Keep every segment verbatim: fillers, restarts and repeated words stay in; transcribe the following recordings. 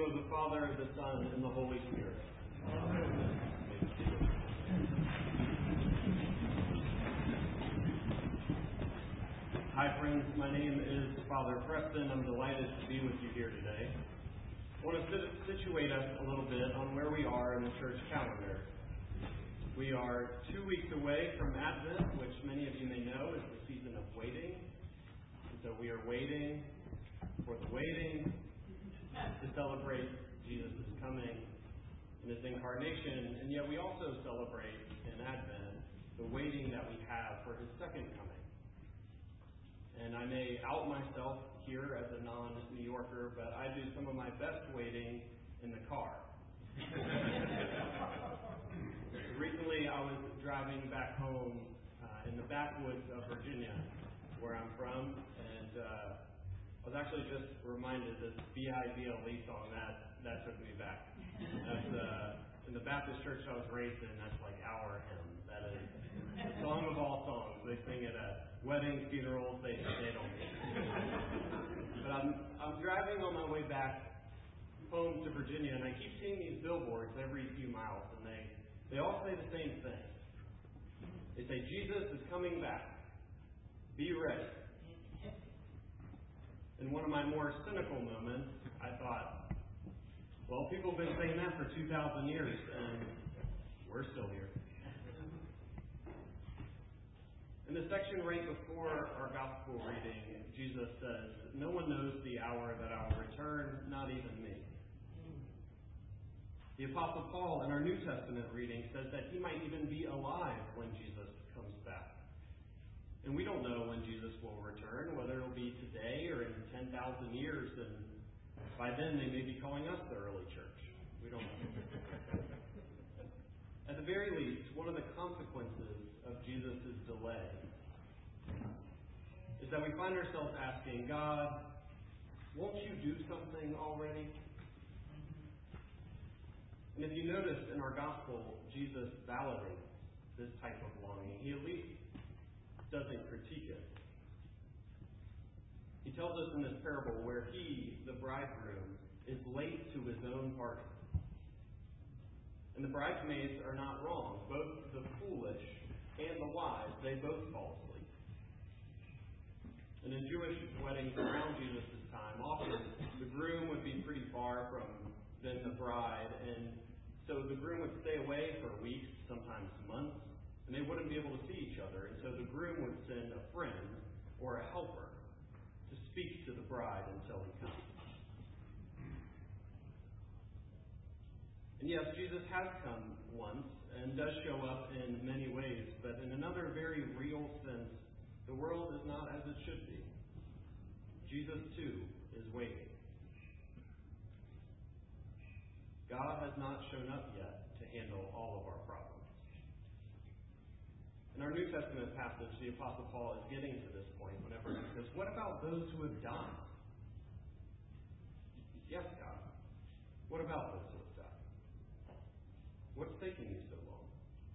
of the Father, the Son, and the Holy Spirit. Amen. Hi friends, my name is Father Preston. I'm delighted to be with you here today. I want to situate us a little bit on where we are in the church calendar. We are two weeks away from Advent, which many of you may know is the season of waiting. And so we are waiting for the waiting to celebrate Jesus' coming and His incarnation, and yet we also celebrate in Advent the waiting that we have for His second coming. And I may out myself here as a non-New Yorker, but I do some of my best waiting in the car. Recently I was driving back home uh, in the backwoods of Virginia, where I'm from, and uh, I was actually just reminded that the B I B L E song, that, that took me back. That's, uh, in the Baptist church I was raised in, that's like our hymn. That is the song of all songs. They sing it at weddings, funerals, they, they don't. But I'm, I'm driving on my way back home to Virginia, and I keep seeing these billboards every few miles, and they, they all say the same thing. They say, Jesus is coming back. Be ready. In one of my more cynical moments, I thought, well, people have been saying that for two thousand years, and we're still here. In the section right before our gospel reading, Jesus says, no one knows the hour that I will return, not even me. The Apostle Paul in our New Testament reading says that he might even be alive when Jesus comes back. And we don't know when Jesus will return, whether it will be today or in ten thousand years, and by then they may be calling us the early church. We don't know. At the very least, one of the consequences of Jesus' delay is that we find ourselves asking, God, won't you do something already? And if you notice in our gospel, Jesus validates this type of longing. He at least doesn't critique it. He tells us in this parable where he, the bridegroom, is late to his own party. And the bridesmaids are not wrong. Both the foolish and the wise, they both fall asleep. And in Jewish weddings around Jesus' time, often the groom would be pretty far from then the bride, and so the groom would stay away for weeks, sometimes months, and they wouldn't be able to see each other. And so the groom would send a friend or a helper to speak to the bride until he comes. And yes, Jesus has come once and does show up in many ways, but in another very real sense, the world is not as it should be. Jesus, too, is waiting. God has not shown up yet to handle all of our problems. In our New Testament passage, the Apostle Paul is getting to this point whenever he says, what about those who have died? Yes, God. What about those who have died? What's taking you so long?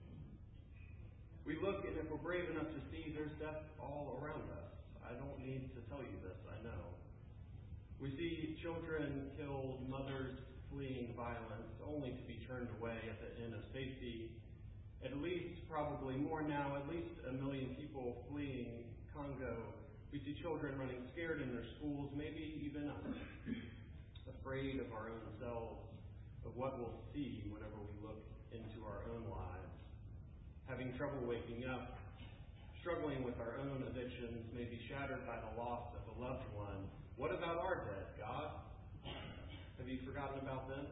We look, and if we're brave enough to see, there's death all around us. I don't need to tell you this, I know. We see children killed, mothers fleeing violence, only to be turned away at the inn of safety. At least, probably more now, at least a million people fleeing Congo. We see children running scared in their schools, maybe even afraid of our own selves, of what we'll see whenever we look into our own lives. Having trouble waking up, struggling with our own addictions, maybe shattered by the loss of a loved one. What about our dead, God? Have you forgotten about them?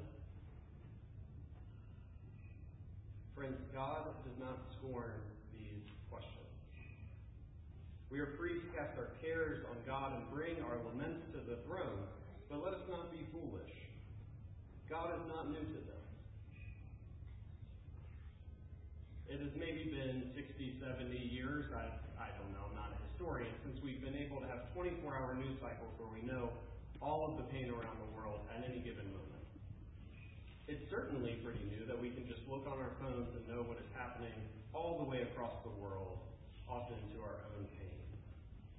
Friends, God does not scorn these questions. We are free to cast our cares on God and bring our laments to the throne, but let us not be foolish. God is not new to them. It has maybe been sixty, seventy years, I, I don't know, I'm not a historian, since we've been able to have twenty-four hour news cycles where we know all of the pain around the world at any given moment. It's certainly pretty new that we can just look on our phones and know what is happening all the way across the world, often to our own pain.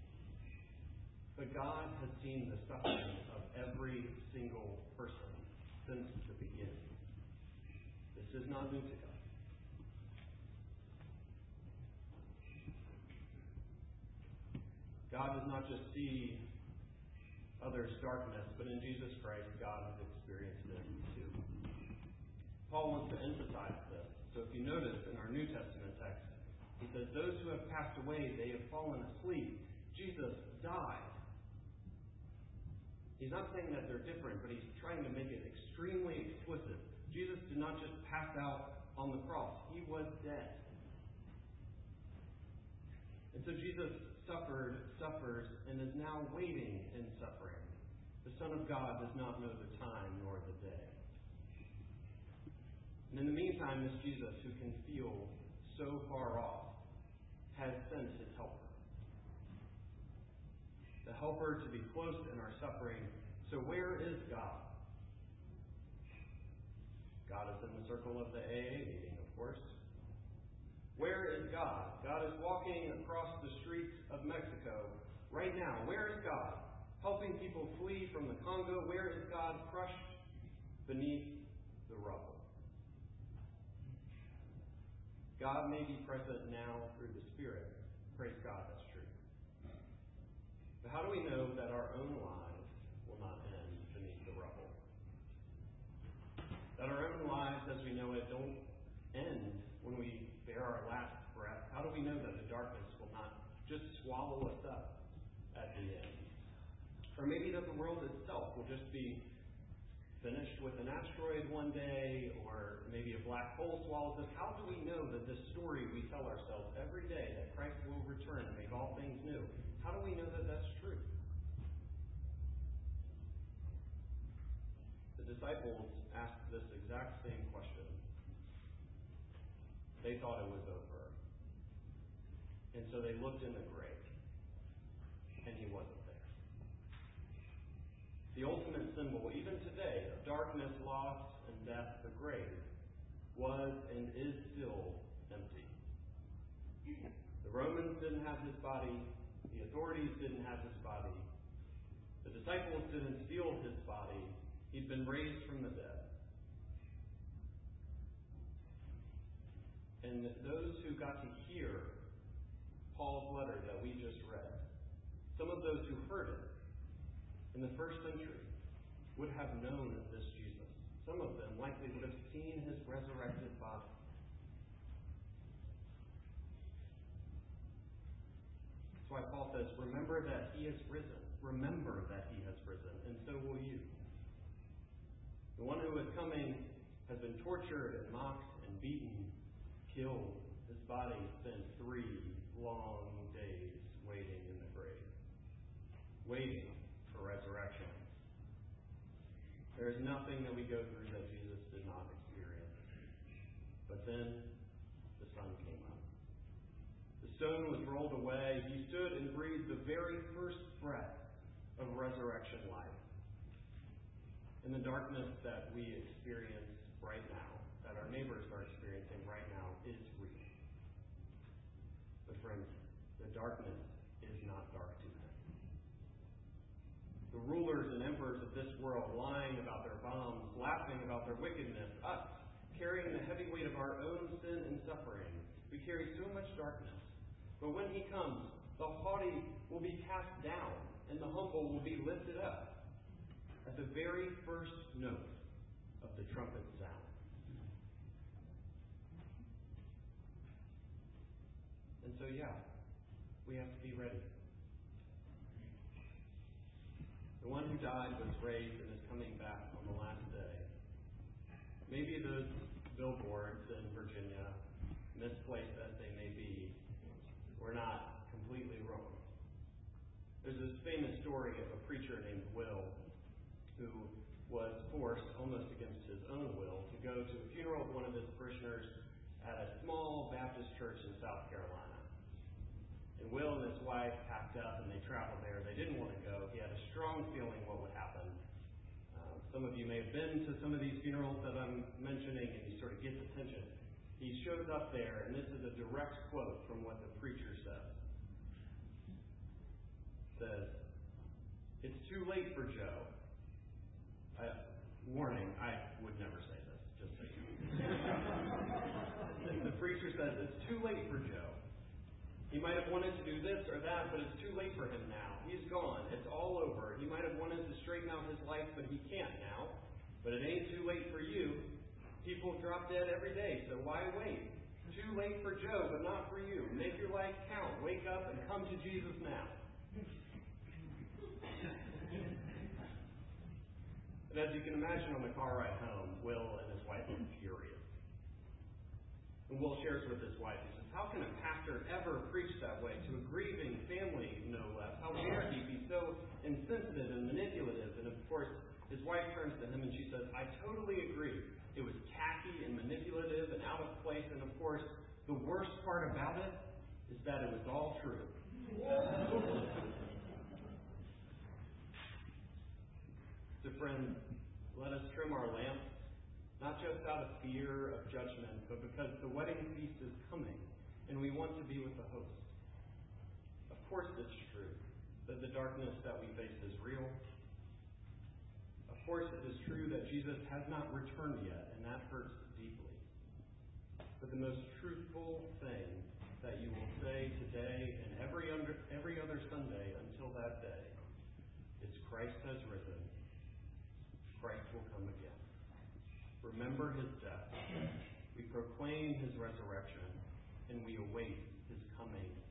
But God has seen the suffering of every single person since the beginning. This is not new to God. God does not just see others' darkness, but in Jesus Christ, God has experienced it too. Paul wants to emphasize this. So if you notice in our New Testament text, he says, those who have passed away, they have fallen asleep. Jesus died. He's not saying that they're different, but he's trying to make it extremely explicit. Jesus did not just pass out on the cross. He was dead. And so Jesus suffered, suffers, and is now waiting in suffering. The Son of God does not know the time nor the day. And in the meantime, this Jesus, who can feel so far off, has sent his helper. The helper to be close in our suffering. So where is God? God is in the circle of the A A meeting, of course. Where is God? God is walking across the streets of Mexico right now. Where is God? Helping people flee from the Congo. Where is God? Crushed beneath the rubble. God may be present now through the Spirit. Praise God, that's true. But how do we know that our own lives will not end beneath the rubble? That our own lives, as we know it, don't end when we bear our last breath? How do we know that the darkness will not just swallow us up at the end? Or maybe that the world itself will just be finished with an asteroid one day, or maybe a black hole swallows us. How do we know that this story we tell ourselves every day, that Christ will return and make all things new, how do we know that that's true? The disciples asked this exact same question. They thought it was over. And so they looked in the grave, and he wasn't there. The ultimate symbol, even today, of darkness, loss, and death, the grave, was and is still empty. The Romans didn't have his body. The authorities didn't have his body. The disciples didn't steal his body. He'd been raised from the dead. And those who got to hear Paul's letter that we just read, some of those who heard it in the first century would have known of this Jesus. Some of them likely would have seen his resurrected body. That's why Paul says, remember that he has risen. Remember that he has risen, and so will you. The one who is coming has been tortured and mocked and beaten, killed. His body spent three long days waiting in the grave, waiting for resurrection. There is nothing that we go through that Jesus did not experience. But then the sun came up. The stone was rolled away. He stood and breathed the very first breath of resurrection life. And the darkness that we experience right now, that our neighbors are experiencing right now, is real. But friends, the darkness is not dark to them. The rulers and emperors of this world lying about their bombs, laughing about their wickedness, us carrying the heavy weight of our own sin and suffering. We carry so much darkness. But when he comes, the haughty will be cast down, and the humble will be lifted up at the very first note of the trumpet sound. And so, yeah, we have to be ready. The one who died was raised and is coming back on the last day. Maybe those billboards in Virginia, misplaced as they may be, were not completely wrong. There's this famous story of a preacher named Will who was forced, almost against his own will, to go to a funeral of one of his parishioners at a small Baptist church in South Carolina. And Will and his wife packed up and they traveled there. They didn't want to go. He had a strong feeling what would happen. Um, some of you may have been to some of these funerals that I'm mentioning, and you sort of get the tension. He shows up there, and this is a direct quote from what the preacher says. Says, "It's too late for Joe. I, Warning, I would never say this, just so you know. The preacher says it's too late for Joe. He might have wanted to do this or that, but it's too late for him now. He's gone. It's all over. He might have wanted to straighten out his life, but he can't now. But it ain't too late for you. People drop dead every day, so why wait? Too late for Joe, but not for you. Make your life count. Wake up and come to Jesus now. And as you can imagine on the car ride home, Will and his wife are furious. And Will shares with his wife, he says, how can a pastor ever preach that way to a grieving family, no less? How dare he be so insensitive and manipulative? And of course, his wife turns to him and she says, I totally agree. It was tacky and manipulative and out of place. And of course, the worst part about it is that it was all true. So friends, let us trim our lamps, not just out of fear of judgment, but because the wedding feast is coming and we want to be with the host. Of course it's true that the darkness that we face is real. Of course it is true that Jesus has not returned yet, and that hurts deeply. But the most truthful thing that you will say today and every, under, every other Sunday until that day is Christ has risen. Christ will come again. Remember his death. We proclaim his resurrection, and we await his coming